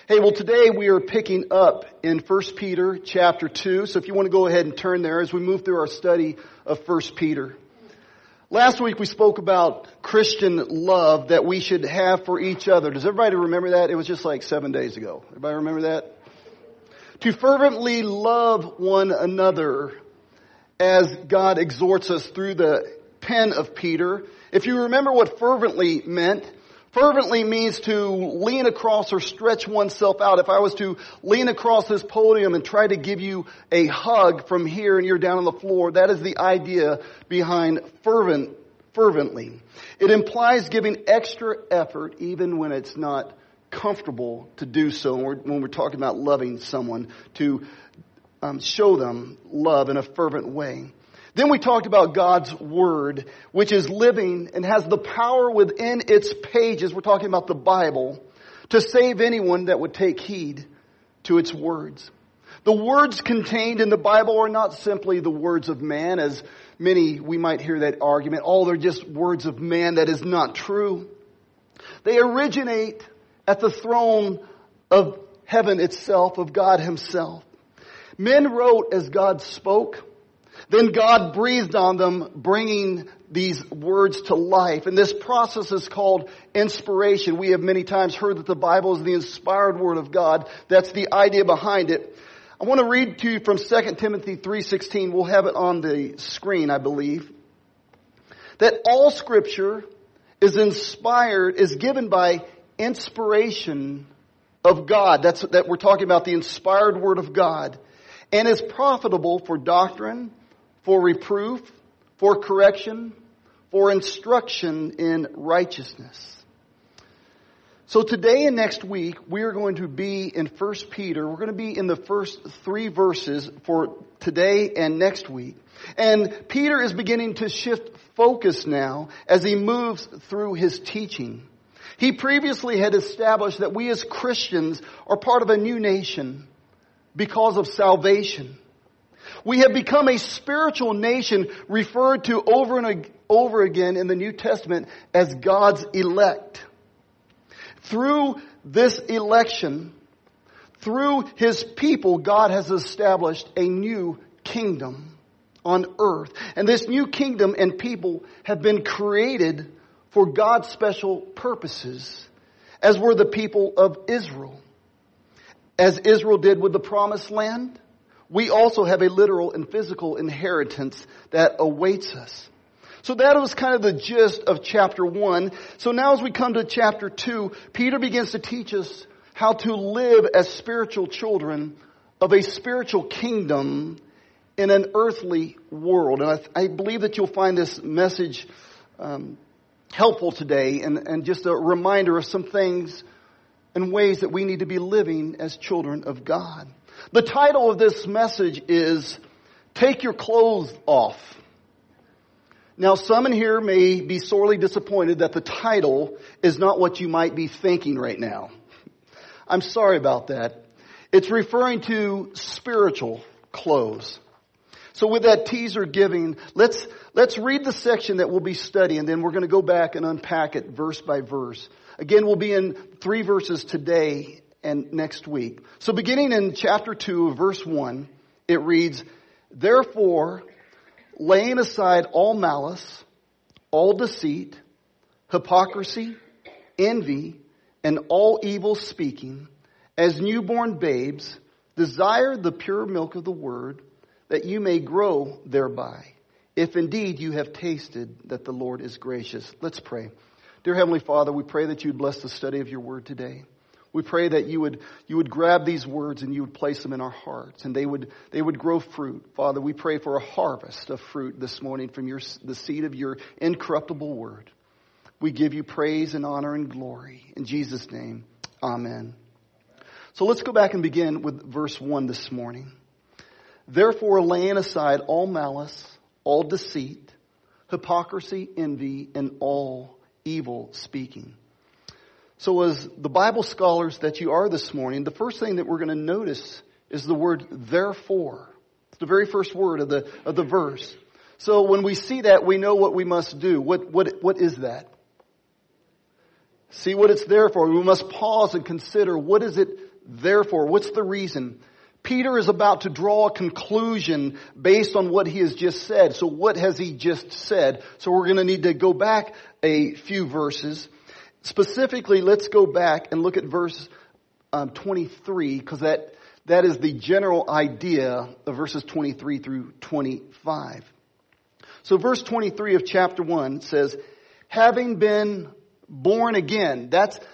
Hey, well, today we are picking up in 1 Peter chapter 2. So if you want to go ahead and turn there as we move through our study of 1 Peter. Last week we spoke about Christian love that we should have for each other. Does everybody remember that? It was just like 7 days ago. Everybody remember that? To fervently love one another as God exhorts us through the pen of Peter. If you remember what fervently meant, fervently means to lean across or stretch oneself out. If I was to lean across this podium and try to give you a hug from here and you're down on the floor, that is the idea behind fervently. It implies giving extra effort even when it's not comfortable to do so. When we're talking about loving someone, to show them love in a fervent way. Then we talked about God's Word, which is living and has the power within its pages, we're talking about the Bible, to save anyone that would take heed to its words. The words contained in the Bible are not simply the words of man, as many, we might hear that argument, they're just words of man. That is not true. They originate at the throne of heaven itself, of God Himself. Men wrote as God spoke. Then God breathed on them, bringing these words to life. And this process is called inspiration. We have many times heard that the Bible is the inspired Word of God. That's the idea behind it. I want to read to you from 2 Timothy 3:16. We'll have it on the screen, I believe. That all Scripture is inspired, is given by inspiration of God. That we're talking about the inspired Word of God. And is profitable for doctrine, for reproof, for correction, for instruction in righteousness. So today and next week, we are going to be in 1 Peter. We're going to be in the first 3 verses for today and next week. And Peter is beginning to shift focus now as he moves through his teaching. He previously had established that we as Christians are part of a new nation because of salvation. We have become a spiritual nation referred to over and over again in the New Testament as God's elect. Through this election, through His people, God has established a new kingdom on earth. And this new kingdom and people have been created for God's special purposes, as were the people of Israel. As Israel did with the promised land, we also have a literal and physical inheritance that awaits us. So that was kind of the gist of chapter 1. So now as we come to chapter 2, Peter begins to teach us how to live as spiritual children of a spiritual kingdom in an earthly world. And I believe that you'll find this message helpful today and just a reminder of some things and ways that we need to be living as children of God. The title of this message is, Take Your Clothes Off. Now, some in here may be sorely disappointed that the title is not what you might be thinking right now. I'm sorry about that. It's referring to spiritual clothes. So with that teaser giving, let's read the section that we'll be studying, and then we're going to go back and unpack it verse by verse. Again, we'll be in 3 verses today and next week. So beginning in chapter 2, verse 1, it reads, Therefore, laying aside all malice, all deceit, hypocrisy, envy, and all evil speaking, as newborn babes, desire the pure milk of the word, that you may grow thereby, if indeed you have tasted that the Lord is gracious. Let's pray. Dear Heavenly Father, we pray that you would bless the study of your word today. We pray that you would grab these words and you would place them in our hearts, and they would grow fruit. Father, we pray for a harvest of fruit this morning from the seed of your incorruptible word. We give you praise and honor and glory. In Jesus' name, amen. So let's go back and begin with verse 1 this morning. Therefore, laying aside all malice, all deceit, hypocrisy, envy, and all evil speaking. So as the Bible scholars that you are this morning, the first thing that we're going to notice is the word therefore. It's the very first word of the verse. So when we see that, we know what we must do. What is that? See what it's there for. We must pause and consider, what is it therefore. What's the reason? Peter is about to draw a conclusion based on what he has just said. So what has he just said? So we're going to need to go back a few verses. Specifically, let's go back and look at verse 23, because that is the general idea of verses 23 through 25. So verse 23 of chapter 1 says, having been born again.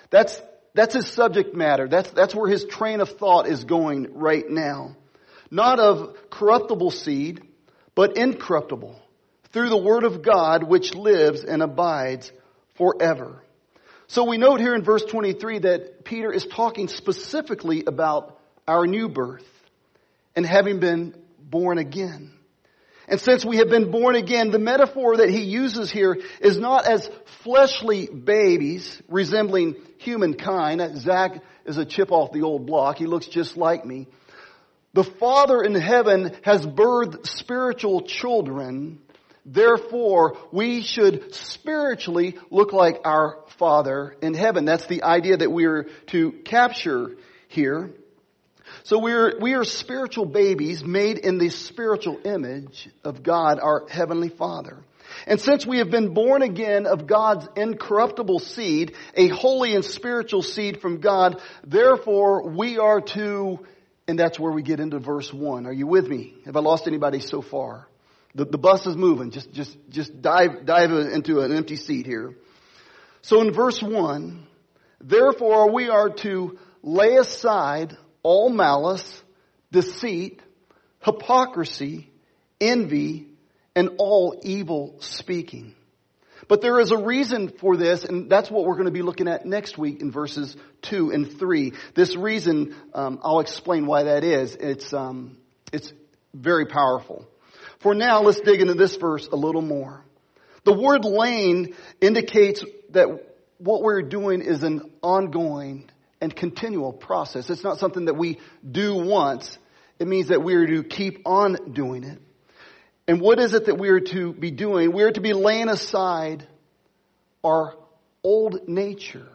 That's his subject matter. That's where his train of thought is going right now. Not of corruptible seed, but incorruptible, through the word of God which lives and abides forever. So we note here in verse 23 that Peter is talking specifically about our new birth and having been born again. And since we have been born again, the metaphor that he uses here is not as fleshly babies resembling humankind. Zach is a chip off the old block. He looks just like me. The Father in heaven has birthed spiritual children. Therefore, we should spiritually look like our Father in heaven. That's the idea that we are to capture here. So we are spiritual babies made in the spiritual image of God, our Heavenly Father. And since we have been born again of God's incorruptible seed, a holy and spiritual seed from God, therefore we are to, and that's where we get into verse 1. Are you with me? Have I lost anybody so far? The bus is moving. Just dive into an empty seat here. So in verse 1, therefore we are to lay aside all malice, deceit, hypocrisy, envy, and all evil speaking. But there is a reason for this, and that's what we're going to be looking at next week in verses 2 and 3. This reason, I'll explain why that is. It's very powerful. For now, let's dig into this verse a little more. The word laying indicates that what we're doing is an ongoing and continual process. It's not something that we do once. It means that we are to keep on doing it. And what is it that we are to be doing? We are to be laying aside our old nature,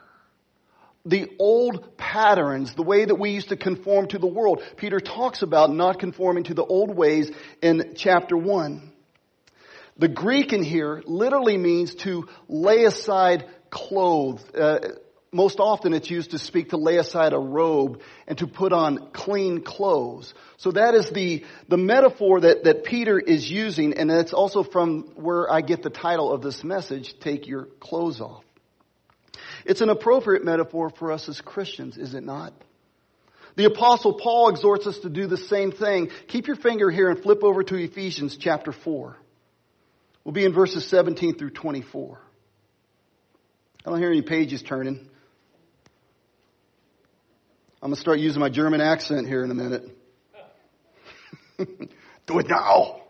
the old patterns, the way that we used to conform to the world. Peter talks about not conforming to the old ways in chapter 1. The Greek in here literally means to lay aside clothes. Most often it's used to speak to lay aside a robe and to put on clean clothes. So that is the metaphor that Peter is using, and it's also from where I get the title of this message, Take Your Clothes Off. It's an appropriate metaphor for us as Christians, is it not? The Apostle Paul exhorts us to do the same thing. Keep your finger here and flip over to Ephesians chapter 4. We'll be in verses 17 through 24. I don't hear any pages turning. I'm going to start using my German accent here in a minute. Do it now.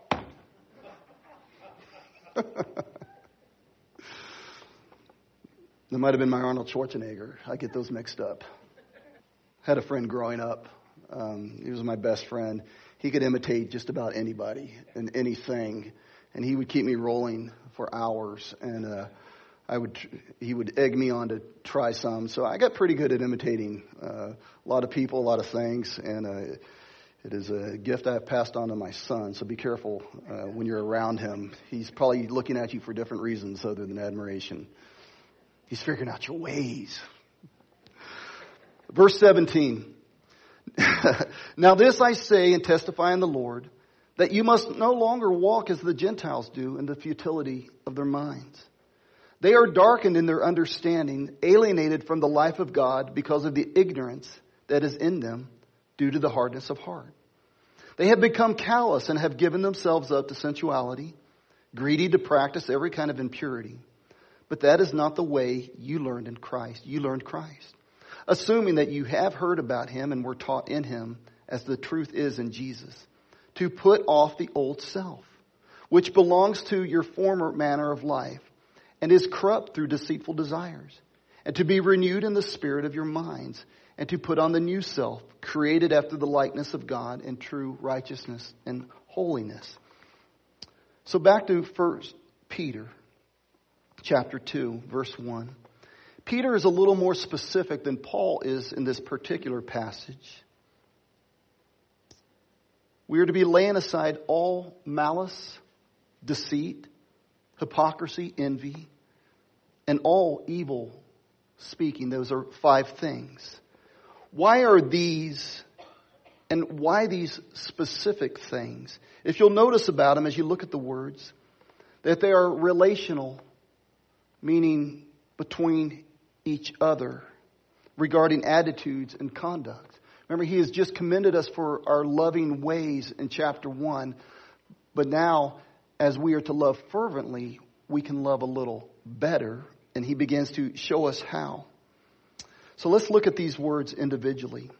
That might have been my Arnold Schwarzenegger. I get those mixed up. Had a friend growing up. He was my best friend. He could imitate just about anybody and anything. And he would keep me rolling for hours. And he would egg me on to try some. So I got pretty good at imitating a lot of people, a lot of things. And it is a gift I have passed on to my son. So be careful when you're around him. He's probably looking at you for different reasons other than admiration. He's figuring out your ways. Verse 17. Now this I say and testify in the Lord, that you must no longer walk as the Gentiles do in the futility of their minds. They are darkened in their understanding, alienated from the life of God because of the ignorance that is in them due to the hardness of heart. They have become callous and have given themselves up to sensuality, greedy to practice every kind of impurity. But that is not the way you learned in Christ. You learned Christ, assuming that you have heard about him and were taught in him as the truth is in Jesus, to put off the old self, which belongs to your former manner of life, and is corrupt through deceitful desires, and to be renewed in the spirit of your minds, and to put on the new self, created after the likeness of God in true righteousness and holiness. So back to 1 Peter chapter 2, verse 1. Peter is a little more specific than Paul is in this particular passage. We are to be laying aside all malice, deceit, hypocrisy, envy, and all evil speaking. Those are 5 things. Why are these, and why these specific things? If you'll notice about them as you look at the words, that they are relational, meaning between each other, regarding attitudes and conduct. Remember, he has just commended us for our loving ways in chapter 1. But now, as we are to love fervently, we can love a little better. And he begins to show us how. So let's look at these words individually.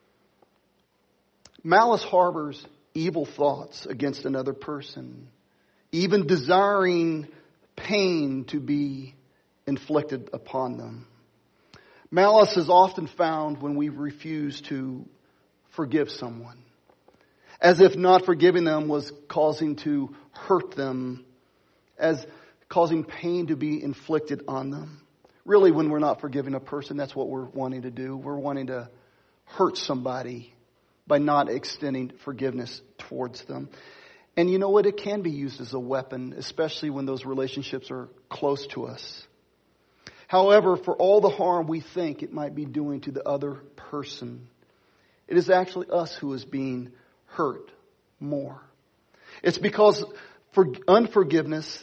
Malice harbors evil thoughts against another person, even desiring pain to be inflicted upon them. Malice is often found when we refuse to forgive someone, as if not forgiving them was causing to hurt them, as causing pain to be inflicted on them. Really, when we're not forgiving a person, that's what we're wanting to do. We're wanting to hurt somebody by not extending forgiveness towards them. And you know what? It can be used as a weapon, especially when those relationships are close to us. However, for all the harm we think it might be doing to the other person, it is actually us who is being hurt more. It's because in unforgiveness,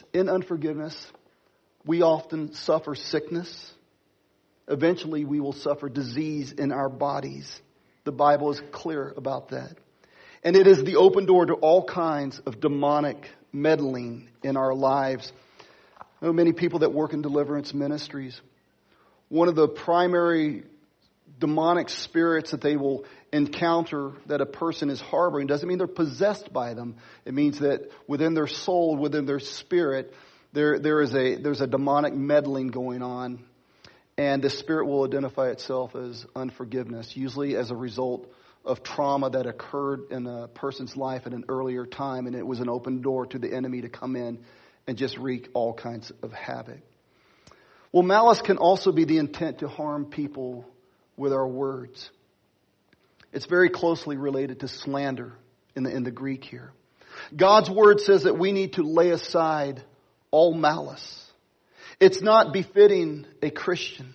we often suffer sickness. Eventually, we will suffer disease in our bodies. The Bible is clear about that. And it is the open door to all kinds of demonic meddling in our lives. I know many people that work in deliverance ministries. One of the primary demonic spirits that they will encounter that a person is harboring doesn't mean they're possessed by them. It means that within their soul, within their spirit, there's a demonic meddling going on. And the spirit will identify itself as unforgiveness, usually as a result of trauma that occurred in a person's life at an earlier time. And it was an open door to the enemy to come in and just wreak all kinds of havoc. Well, malice can also be the intent to harm people with our words. It's very closely related to slander in the Greek here. God's word says that we need to lay aside all malice. It's not befitting a Christian,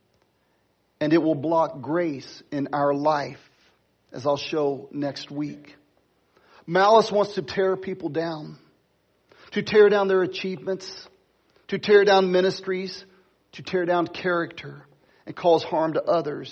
and it will block grace in our life, as I'll show next week. Malice wants to tear people down, to tear down their achievements, to tear down ministries, to tear down character, and cause harm to others.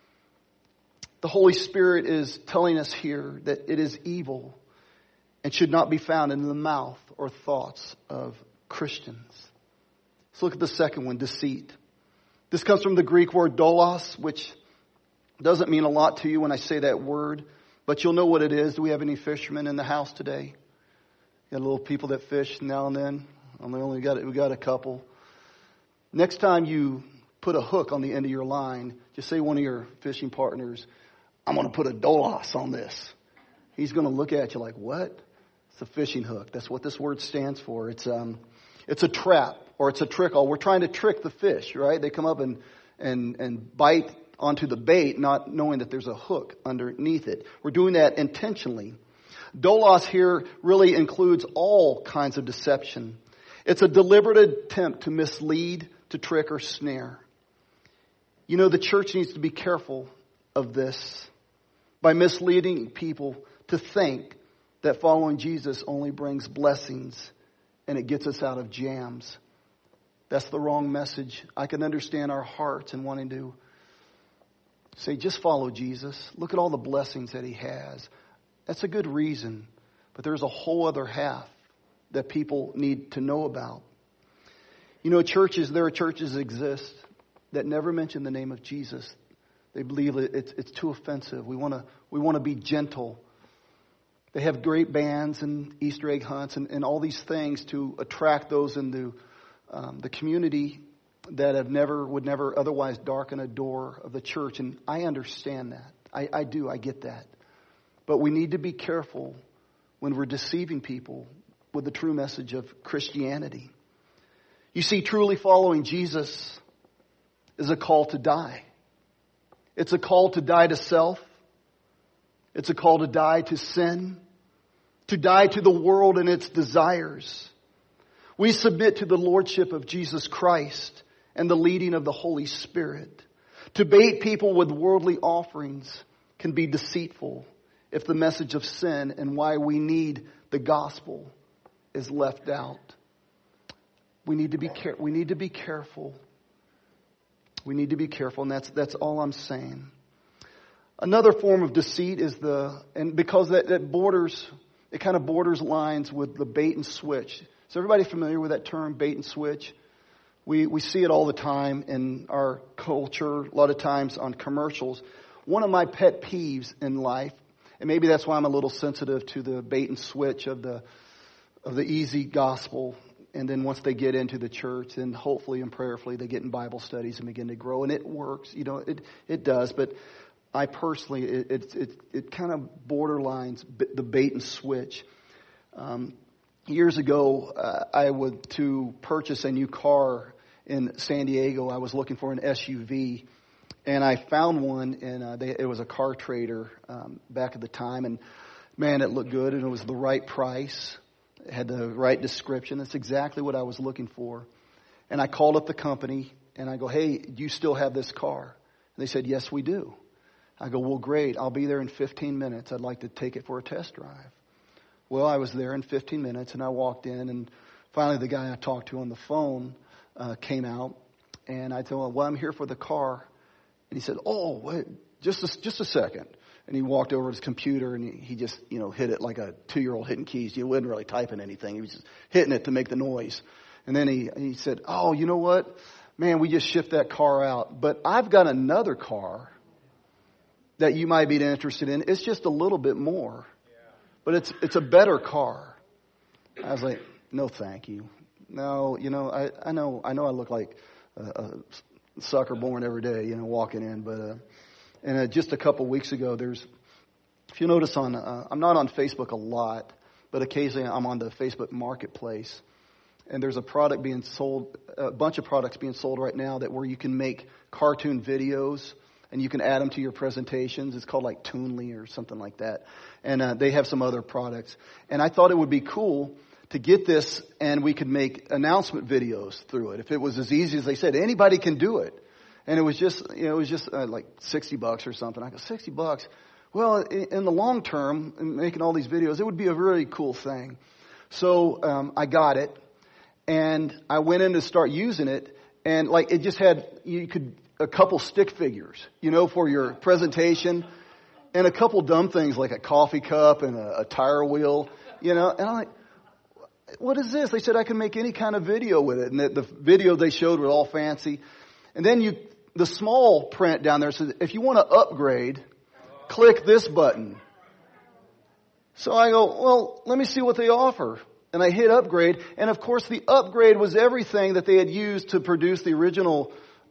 The Holy Spirit is telling us here that it is evil and should not be found in the mouth or thoughts of Christians. Let's look at the second one, deceit. This comes from the Greek word doulos, which doesn't mean a lot to you when I say that word, but you'll know what it is. Do we have any fishermen in the house today? Got little people that fish now and then. We got a couple. Next time you put a hook on the end of your line, just say one of your fishing partners, I'm going to put a doulos on this. He's going to look at you like, what? It's a fishing hook. That's what this word stands for. It's a trap or it's a trick. We're trying to trick the fish, right? They come up and bite onto the bait, not knowing that there's a hook underneath it. We're doing that intentionally. Doulos here really includes all kinds of deception. It's a deliberate attempt to mislead, to trick or snare. You know, the church needs to be careful of this by misleading people to think that following Jesus only brings blessings and it gets us out of jams. That's the wrong message. I can understand our hearts and wanting to say, just follow Jesus. Look at all the blessings that he has. That's a good reason. But there's a whole other half that people need to know about. You know, there are churches that exist that never mention the name of Jesus. They believe it's too offensive. We want to be gentle. They have great bands and Easter egg hunts and all these things to attract those into the community that would never otherwise darken a door of the church. And I understand that. I do. I get that. But we need to be careful when we're deceiving people with the true message of Christianity. You see, truly following Jesus is a call to die. It's a call to die to self. It's a call to die to sin, to die to the world and its desires. We submit to the lordship of Jesus Christ and the leading of the Holy Spirit. To bait people with worldly offerings can be deceitful if the message of sin and why we need the gospel is left out. We need to be careful. We need to be careful. We need to be careful, and that's all I'm saying. Another form of deceit is because that kind of borders lines with the bait and switch. Is everybody familiar with that term, bait and switch? We see it all the time in our culture, a lot of times on commercials. One of my pet peeves in life, and maybe that's why I'm a little sensitive to the bait and switch of the easy gospel. And then once they get into the church, and hopefully and prayerfully they get in Bible studies and begin to grow. And it works, it does. But I personally, it kind of borderlines the bait and switch. Years ago, to purchase a new car in San Diego, I was looking for an SUV. And I found one, and it was a car trader back at the time. And man, it looked good, and it was the right price. It had the right description. That's exactly what I was looking for. And I called up the company, and I go, hey, do you still have this car? And they said, yes, we do. I go, well, great. I'll be there in 15 minutes. I'd like to take it for a test drive. Well, I was there in 15 minutes, and I walked in, and finally the guy I talked to on the phone came out, and I told him, well, I'm here for the car. And he said, oh, wait, just a second. And he walked over to his computer, and he just, hit it like a 2-year-old hitting keys. He wasn't really typing anything. He was just hitting it to make the noise. And then he said, oh, you know what? Man, we just shipped that car out. But I've got another car that you might be interested in. It's just a little bit more. But it's a better car. I was like, no, thank you. No, I know I look like a sucker born every day, walking in. But and just a couple weeks ago, if you notice I'm not on Facebook a lot, but occasionally I'm on the Facebook Marketplace. And there's a product being sold, a bunch of products being sold right now where you can make cartoon videos and you can add them to your presentations. It's called like Toonly or something like that. And they have some other products. And I thought it would be cool to get this and we could make announcement videos through it. If it was as easy as they said, anybody can do it. And it was just like $60 or something. I go, $60? Well, in the long term, making all these videos, it would be a really cool thing. So I got it. And I went in to start using it, and like it just had a couple stick figures, for your presentation, and a couple dumb things like a coffee cup and a tire wheel, And I'm like, what is this? They said I can make any kind of video with it, and the video they showed was all fancy. And then the small print down there says, if you want to upgrade, click this button. So I go, well, let me see what they offer. And I hit upgrade, and of course the upgrade was everything that they had used to produce the original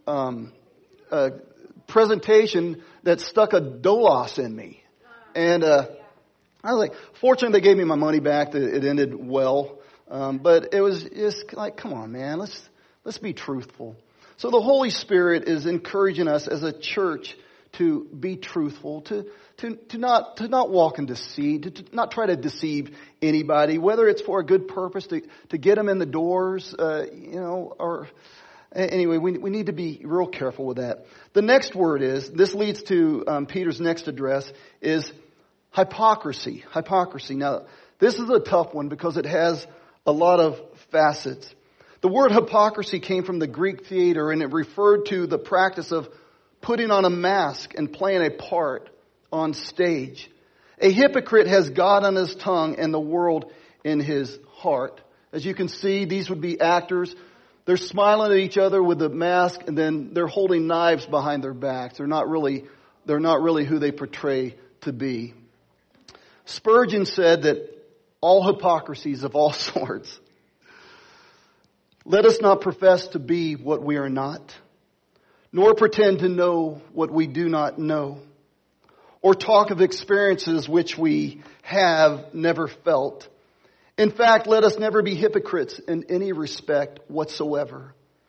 presentation that stuck a DOLOS in me. And I was like, fortunately they gave me my money back. It ended well. But it was just like, come on, man, let's be truthful. So the Holy Spirit is encouraging us as a church to be truthful, to not walk in deceit, to not try to deceive anybody, whether it's for a good purpose, to get them in the doors, or anyway, we need to be real careful with that. The next word this leads to Peter's next address, is hypocrisy. Hypocrisy. Now, this is a tough one because it has a lot of facets. The word hypocrisy came from the Greek theater, and it referred to the practice of putting on a mask and playing a part on stage. A hypocrite has God on his tongue and the world in his heart. As you can see, these would be actors. They're smiling at each other with a mask, and then they're holding knives behind their backs. They're not really who they portray to be. Spurgeon said that all hypocrisies of all sorts. Let us not profess to be what we are not, nor pretend to know what we do not know, or talk of experiences which we have never felt. In fact, let us never be hypocrites in any respect whatsoever.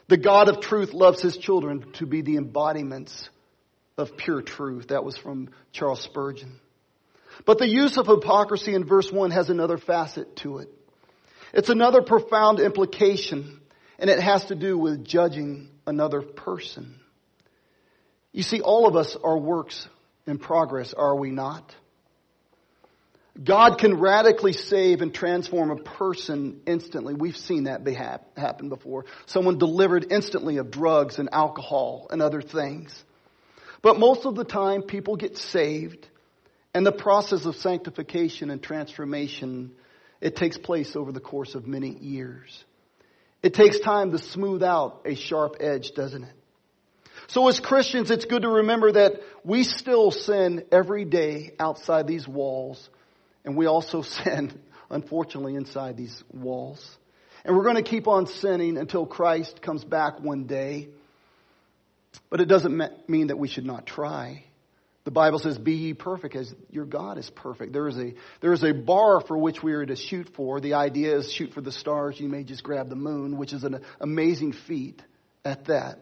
The God of truth loves His children to be the embodiments of pure truth. That was from Charles Spurgeon. But the use of hypocrisy in verse 1 has another facet to it. It's another profound implication, and it has to do with judging another person. You see, all of us are works in progress, are we not? God can radically save and transform a person instantly. We've seen that happen before. Someone delivered instantly of drugs and alcohol and other things. But most of the time, people get saved, and the process of sanctification and transformation, it takes place over the course of many years. It takes time to smooth out a sharp edge, doesn't it? So as Christians, it's good to remember that we still sin every day outside these walls. And we also sin, unfortunately, inside these walls. And we're going to keep on sinning until Christ comes back one day. But it doesn't mean that we should not try. The Bible says, be ye perfect as your God is perfect. There is a bar for which we are to shoot for. The idea is shoot for the stars. You may just grab the moon, which is an amazing feat at that.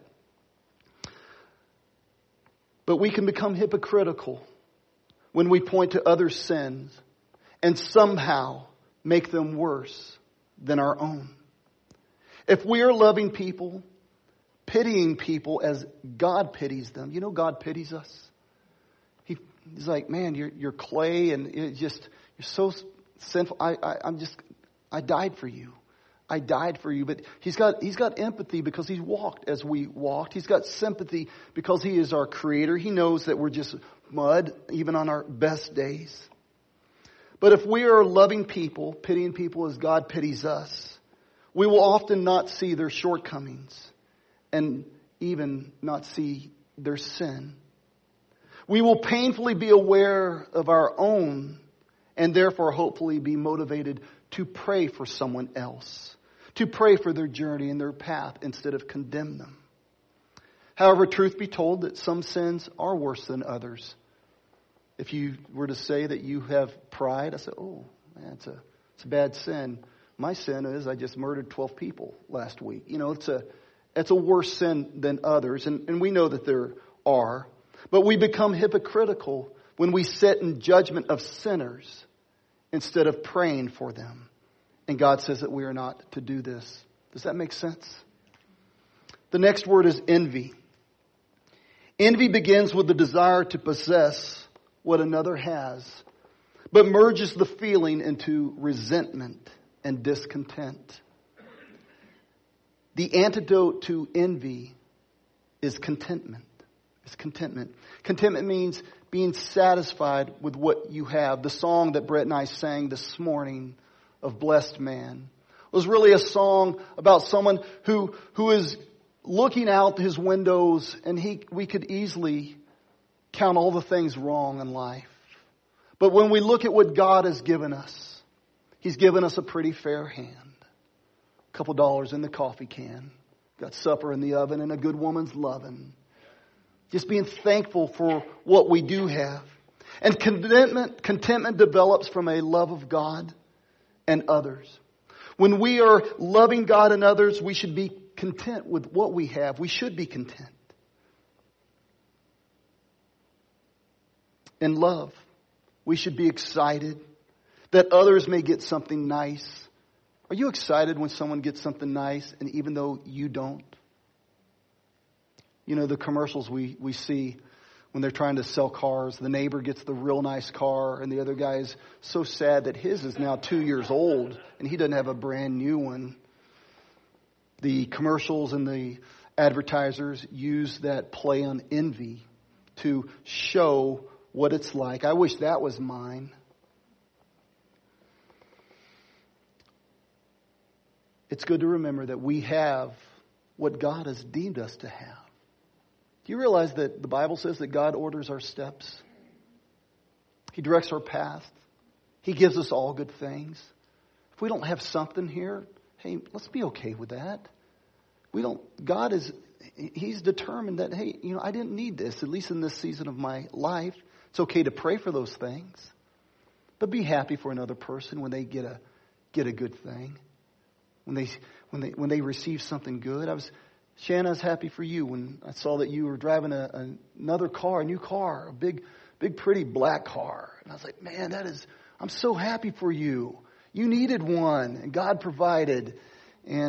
But we can become hypocritical when we point to other sins and somehow make them worse than our own. If we are loving people, pitying people as God pities them, you know God pities us. He's like, man, you're clay and you're so sinful. I died for you. I died for you. But he's got empathy because He's walked as we walked. He's got sympathy because He is our creator. He knows that we're just mud even on our best days. But if we are loving people, pitying people as God pities us, we will often not see their shortcomings and even not see their sin. We will painfully be aware of our own and therefore hopefully be motivated to pray for someone else, to pray for their journey and their path instead of condemn them. However, truth be told that some sins are worse than others. If you were to say that you have pride, I say, oh, man, it's a bad sin. My sin is I just murdered 12 people last week. You know, it's a worse sin than others. And we know that there are. But we become hypocritical when we sit in judgment of sinners instead of praying for them. And God says that we are not to do this. Does that make sense? The next word is envy. Envy begins with the desire to possess what another has, but merges the feeling into resentment and discontent. The antidote to envy is contentment. It's contentment. Contentment means being satisfied with what you have. The song that Brett and I sang this morning of Blessed Man was really a song about someone who is looking out his windows, and we could easily count all the things wrong in life. But when we look at what God has given us, He's given us a pretty fair hand. A couple dollars in the coffee can. Got supper in the oven and a good woman's loving. Just being thankful for what we do have. And contentment develops from a love of God and others. When we are loving God and others, we should be content with what we have. We should be content. In love, we should be excited that others may get something nice. Are you excited when someone gets something nice and even though you don't? You know, the commercials we see when they're trying to sell cars. The neighbor gets the real nice car and the other guy is so sad that his is now 2 years old and he doesn't have a brand new one. The commercials and the advertisers use that play on envy to show what it's like. I wish that was mine. It's good to remember that we have what God has deemed us to have. Do you realize that the Bible says that God orders our steps? He directs our path. He gives us all good things. If we don't have something here, hey, let's be okay with that. He's determined that, hey, you know, I didn't need this, at least in this season of my life. It's okay to pray for those things. But be happy for another person when they get a good thing. When they receive something good. Shanna, I was happy for you when I saw that you were driving another car, a new car, a big, pretty black car. And I was like, man, I'm so happy for you. You needed one, and God provided. And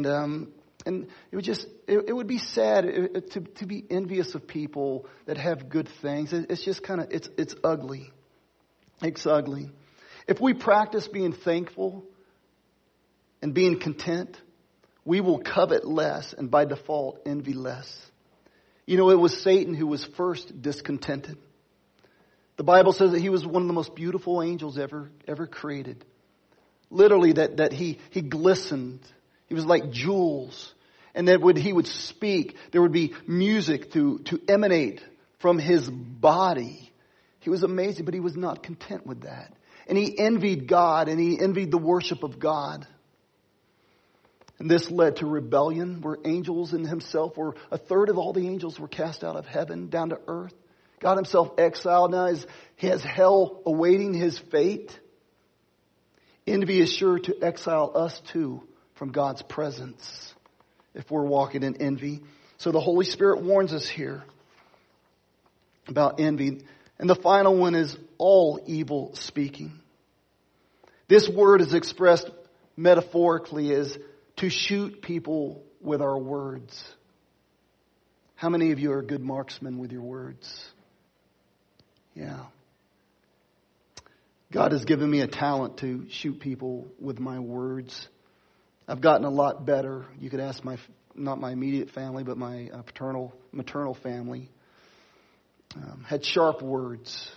it would be sad to be envious of people that have good things. It's just it's ugly. It's ugly. If we practice being thankful and being content, we will covet less and by default envy less. It was Satan who was first discontented. The Bible says that he was one of the most beautiful angels ever created. Literally that he glistened. He was like jewels. And that when he would speak, there would be music to emanate from his body. He was amazing, but he was not content with that. And he envied God, and he envied the worship of God. And this led to rebellion, where angels in himself, or a third of all the angels were cast out of heaven down to earth. God himself exiled. Now he has hell awaiting his fate. Envy is sure to exile us too from God's presence if we're walking in envy. So the Holy Spirit warns us here about envy. And the final one is all evil speaking. This word is expressed metaphorically as to shoot people with our words. How many of you are good marksmen with your words? Yeah. God has given me a talent to shoot people with my words. I've gotten a lot better. You could ask not my immediate family, but my maternal family. Had sharp words.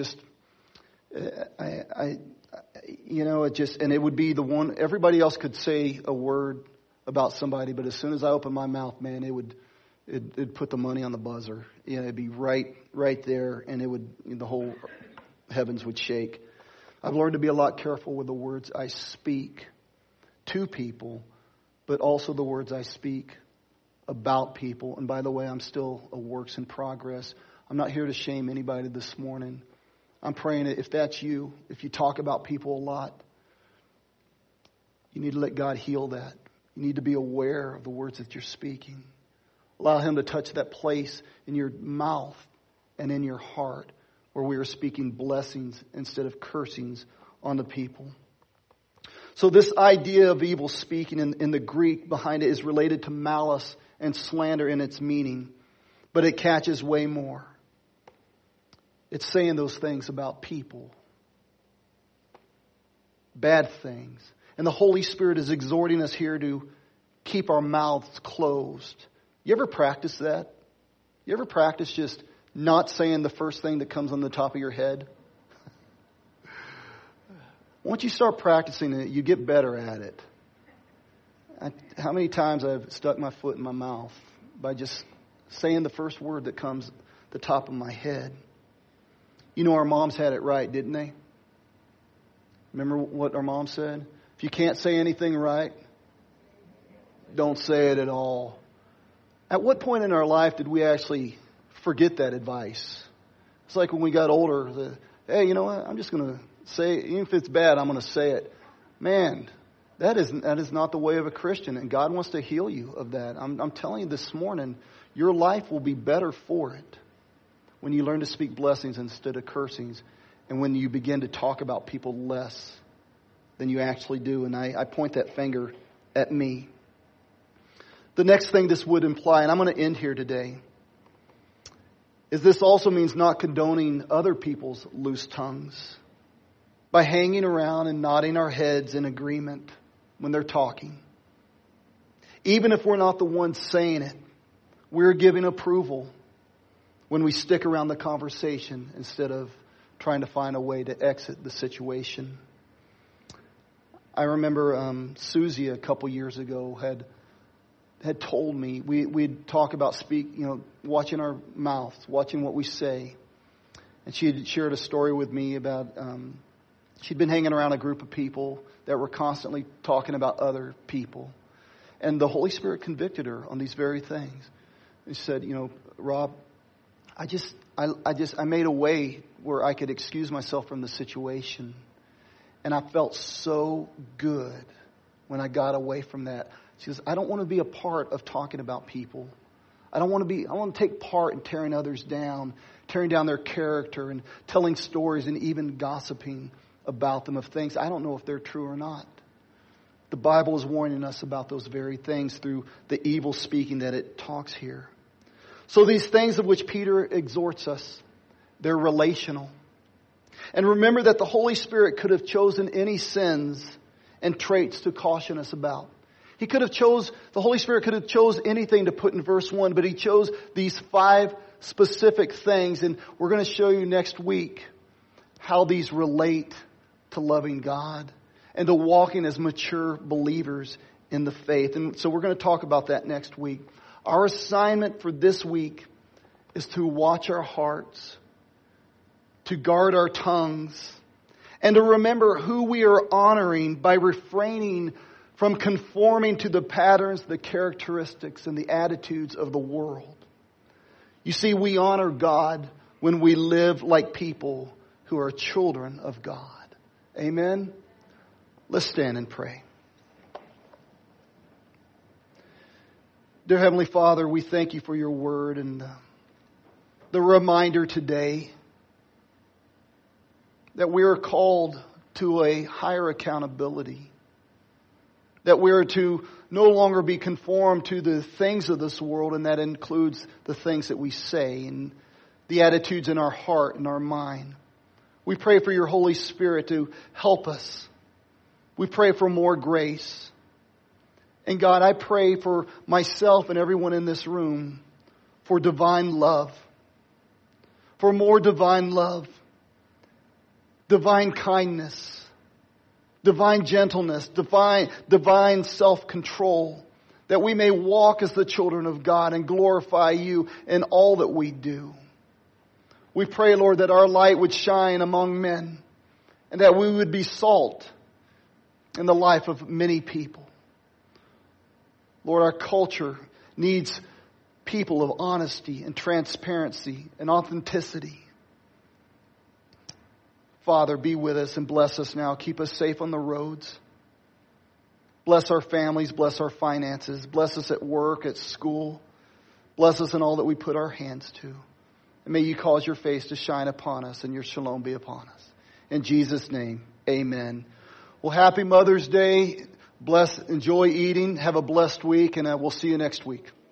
And it would be the one, everybody else could say a word about somebody, but as soon as I opened my mouth, man, it'd put the money on the buzzer. It'd be right there, and the whole heavens would shake. I've learned to be a lot careful with the words I speak to people, but also the words I speak about people. And by the way, I'm still a works in progress. I'm not here to shame anybody this morning. I'm praying that if that's you, if you talk about people a lot, you need to let God heal that. You need to be aware of the words that you're speaking. Allow him to touch that place in your mouth and in your heart where we are speaking blessings instead of cursings on the people. So this idea of evil speaking in the Greek behind it is related to malice and slander in its meaning, but it catches way more. It's saying those things about people. Bad things. And the Holy Spirit is exhorting us here to keep our mouths closed. You ever practice that? You ever practice just not saying the first thing that comes on the top of your head? Once you start practicing it, you get better at it. How many times I've stuck my foot in my mouth by just saying the first word that comes the top of my head. Our moms had it right, didn't they? Remember what our mom said? If you can't say anything right, don't say it at all. At what point in our life did we actually forget that advice? It's like when we got older, hey, you know what? I'm just going to say it. Even if it's bad, I'm going to say it. Man, that is not the way of a Christian, and God wants to heal you of that. I'm telling you this morning, your life will be better for it when you learn to speak blessings instead of cursings, and when you begin to talk about people less than you actually do. And I point that finger at me. The next thing this would imply, and I'm going to end here today, is this also means not condoning other people's loose tongues by hanging around and nodding our heads in agreement when they're talking. Even if we're not the ones saying it, we're giving approval when we stick around the conversation instead of trying to find a way to exit the situation. I remember Susie a couple years ago had told me, we'd talk about watching our mouths, watching what we say. And she had shared a story with me about, she'd been hanging around a group of people that were constantly talking about other people. And the Holy Spirit convicted her on these very things. He said, Rob, I made a way where I could excuse myself from the situation. And I felt so good when I got away from that. She goes, I don't want to be a part of talking about people I want to take part in tearing others down, tearing down their character and telling stories and even gossiping about them of things I don't know if they're true or not. The Bible is warning us about those very things through the evil speaking that it talks here. So these things of which Peter exhorts us, they're relational. And remember that the Holy Spirit could have chosen any sins and traits to caution us about. The Holy Spirit could have chose anything to put in verse 1, but He chose these 5 specific things. And we're going to show you next week how these relate to loving God and to walking as mature believers in the faith. And so we're going to talk about that next week. Our assignment for this week is to watch our hearts, to guard our tongues, and to remember who we are honoring by refraining from conforming to the patterns, the characteristics, and the attitudes of the world. You see, we honor God when we live like people who are children of God. Amen? Let's stand and pray. Dear Heavenly Father, we thank You for Your word and the reminder today that we are called to a higher accountability. That we are to no longer be conformed to the things of this world, and that includes the things that we say and the attitudes in our heart and our mind. We pray for Your Holy Spirit to help us. We pray for more grace. And God, I pray for myself and everyone in this room for divine love. For more divine love. Divine kindness. Divine gentleness. Divine self-control. That we may walk as the children of God and glorify You in all that we do. We pray, Lord, that our light would shine among men. And that we would be salt in the life of many people. Lord, our culture needs people of honesty and transparency and authenticity. Father, be with us and bless us now. Keep us safe on the roads. Bless our families. Bless our finances. Bless us at work, at school. Bless us in all that we put our hands to. And may You cause Your face to shine upon us and Your shalom be upon us. In Jesus' name, amen. Well, happy Mother's Day. Enjoy eating. Have a blessed week, and we'll see you next week.